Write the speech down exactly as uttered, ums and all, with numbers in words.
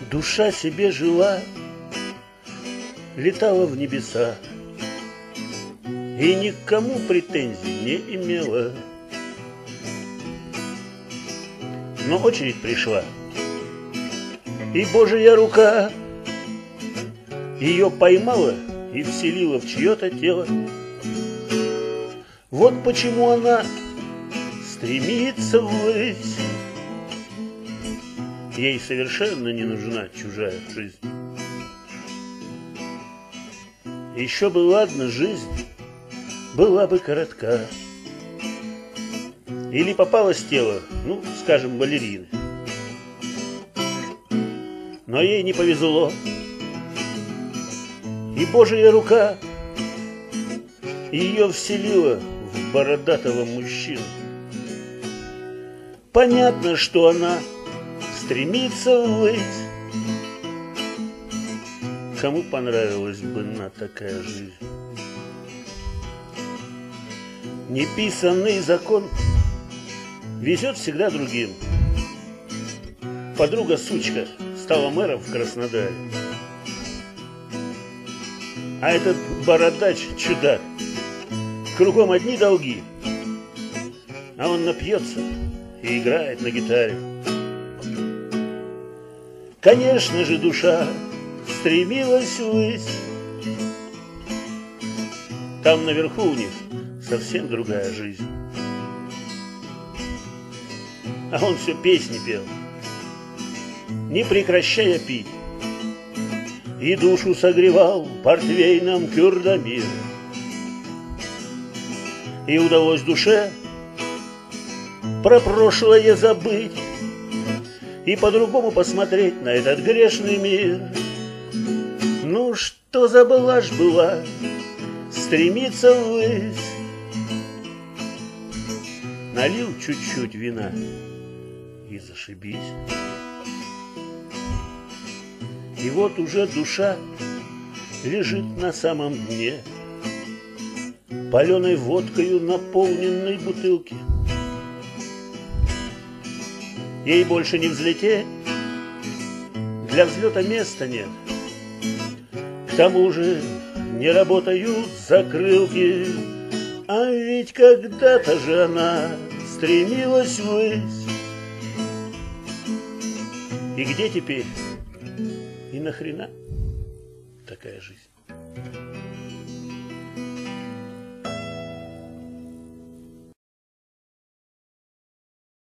Душа себе жила, летала в небеса и никому претензий не имела. Но очередь пришла, и Божья рука ее поймала и вселила в чье-то тело. Вот почему она стремится ввысь. Ей совершенно не нужна чужая жизнь. Еще бы ладно, жизнь была бы коротка. Или попалось тело, ну, скажем, балерины. Но ей не повезло. И Божья рука ее вселила в бородатого мужчину. Понятно, что она стремится ввысь. Кому понравилась бы на такая жизнь? Неписанный закон везет всегда другим. Подруга-сучка стала мэром в Краснодаре, а этот бородач-чудак, кругом одни долги, а он напьется и играет на гитаре. Конечно же, душа стремилась ввысь. Там наверху у них совсем другая жизнь. А он все песни пел, не прекращая пить, и душу согревал портвейном Кюрдамир. И удалось душе про прошлое забыть и по-другому посмотреть на этот грешный мир. Ну что за блажь была стремиться ввысь? Налил чуть-чуть вина и зашибись. И вот уже душа лежит на самом дне, паленой водкою наполненной бутылки. Ей больше не взлететь, для взлета места нет. К тому же не работают закрылки. А ведь когда-то же она стремилась ввысь. И где теперь? И нахрена такая жизнь?